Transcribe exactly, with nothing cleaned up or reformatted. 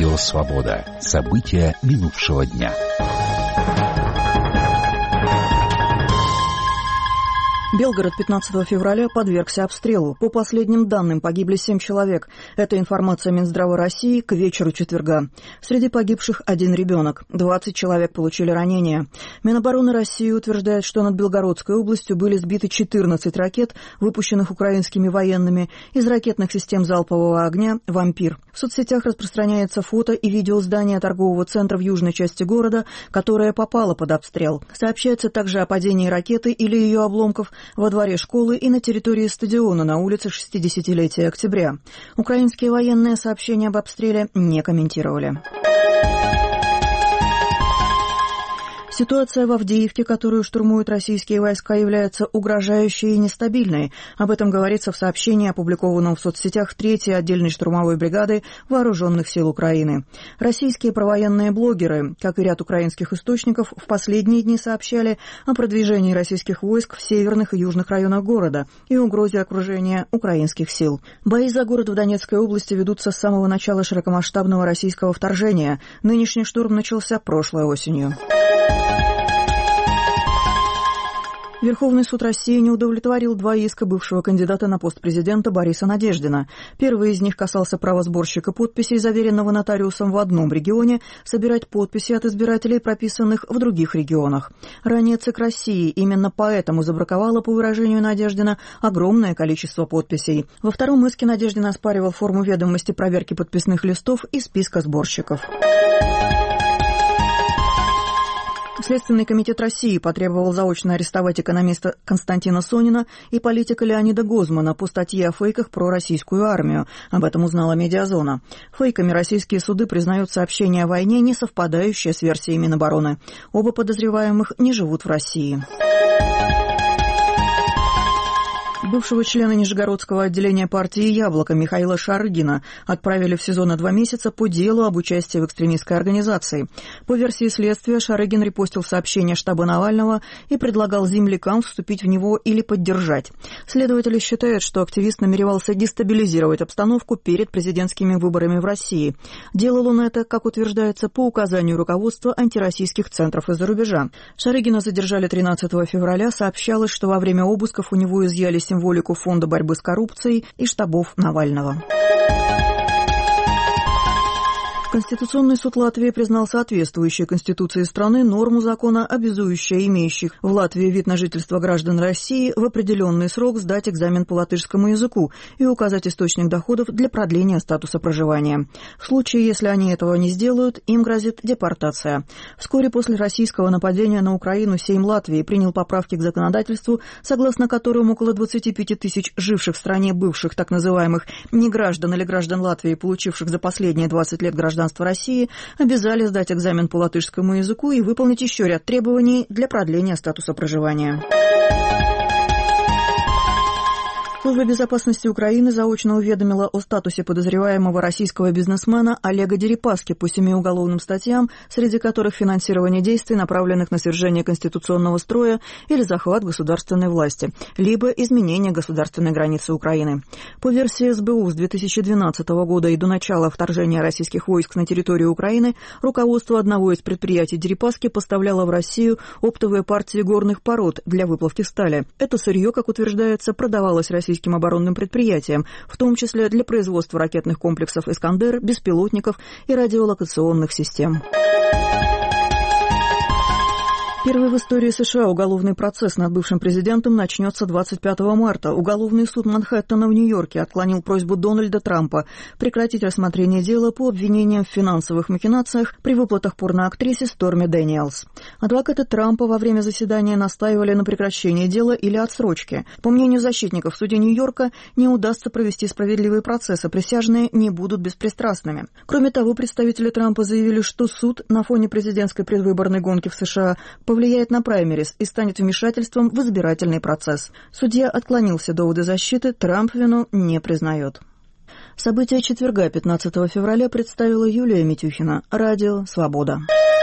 Радио «Свобода». События минувшего дня. Белгород пятнадцатого февраля подвергся обстрелу. По последним данным, погибли семь человек. Это информация Минздрава России к вечеру четверга. Среди погибших один ребенок. двадцать человек получили ранения. Минобороны России утверждает, что над Белгородской областью были сбиты четырнадцать ракет, выпущенных украинскими военными, из ракетных систем залпового огня «Вампир». В соцсетях распространяется фото и видео здания торгового центра в южной части города, которое попало под обстрел. Сообщается также о падении ракеты или ее обломков во дворе школы и на территории стадиона на улице шестидесятилетия октября. Украинские военные сообщения об обстреле не комментировали. Ситуация в Авдеевке, которую штурмуют российские войска, является угрожающей и нестабильной. Об этом говорится в сообщении, опубликованном в соцсетях третьей отдельной штурмовой бригады Вооруженных сил Украины. Российские провоенные блогеры, как и ряд украинских источников, в последние дни сообщали о продвижении российских войск в северных и южных районах города и угрозе окружения украинских сил. Бои за город в Донецкой области ведутся с самого начала широкомасштабного российского вторжения. Нынешний штурм начался прошлой осенью. Верховный суд России не удовлетворил два иска бывшего кандидата на пост президента Бориса Надеждина. Первый из них касался права сборщика подписей, заверенного нотариусом в одном регионе, собирать подписи от избирателей, прописанных в других регионах. Ранее ЦИК России именно поэтому забраковала, по выражению Надеждина, огромное количество подписей. Во втором иске Надеждин оспаривал форму ведомости проверки подписных листов и списка сборщиков. Следственный комитет России потребовал заочно арестовать экономиста Константина Сонина и политика Леонида Гозмана по статье о фейках про российскую армию. Об этом узнала «Медиазона». Фейками российские суды признают сообщения о войне, не совпадающие с версией Минобороны. Оба подозреваемых не живут в России. Бывшего члена Нижегородского отделения партии «Яблоко» Михаила Шарыгина отправили в СИЗО на два месяца по делу об участии в экстремистской организации. По версии следствия, Шарыгин репостил сообщение штаба Навального и предлагал землякам вступить в него или поддержать. Следователи считают, что активист намеревался дестабилизировать обстановку перед президентскими выборами в России. Делал он это, как утверждается, по указанию руководства антироссийских центров из-за рубежа. Шарыгина задержали тринадцатого февраля. Сообщалось, что во время обысков у него изъяли символику Фонда борьбы с коррупцией и штабов Навального. Конституционный суд Латвии признал соответствующей Конституции страны норму закона, обязующую имеющих в Латвии вид на жительство граждан России в определенный срок сдать экзамен по латышскому языку и указать источник доходов для продления статуса проживания. В случае, если они этого не сделают, им грозит депортация. Вскоре после российского нападения на Украину Сейм Латвии принял поправки к законодательству, согласно которым около двадцати пяти тысяч живших в стране бывших так называемых неграждан или граждан Латвии, получивших за последние двадцать лет гражданство России, обязали сдать экзамен по латышскому языку и выполнить еще ряд требований для продления статуса проживания. Служба безопасности Украины заочно уведомила о статусе подозреваемого российского бизнесмена Олега Дерипаски по семи уголовным статьям, среди которых финансирование действий, направленных на свержение конституционного строя или захват государственной власти, либо изменение государственной границы Украины. По версии эс бэ у, с две тысячи двенадцатого года и до начала вторжения российских войск на территорию Украины руководство одного из предприятий Дерипаски поставляло в Россию оптовые партии горных пород для выплавки стали. Это сырье, как утверждается, продавалось российским оборонным предприятиям, в том числе для производства ракетных комплексов «Искандер», беспилотников и радиолокационных систем. Первый в истории США уголовный процесс над бывшим президентом начнется двадцать пятого марта. Уголовный суд Манхэттена в Нью-Йорке отклонил просьбу Дональда Трампа прекратить рассмотрение дела по обвинениям в финансовых махинациях при выплатах порноактрисе Сторми Дэниелс. Адвокаты Трампа во время заседания настаивали на прекращении дела или отсрочке. По мнению защитников, в суде Нью-Йорка не удастся провести справедливый процесс, а присяжные не будут беспристрастными. Кроме того, представители Трампа заявили, что суд на фоне президентской предвыборной гонки в США повлияет на праймерис и станет вмешательством в избирательный процесс. Судья отклонил все доводы защиты, Трамп вину не признает. События четверга, пятнадцатого февраля, представила Юлия Митюхина. Радио «Свобода».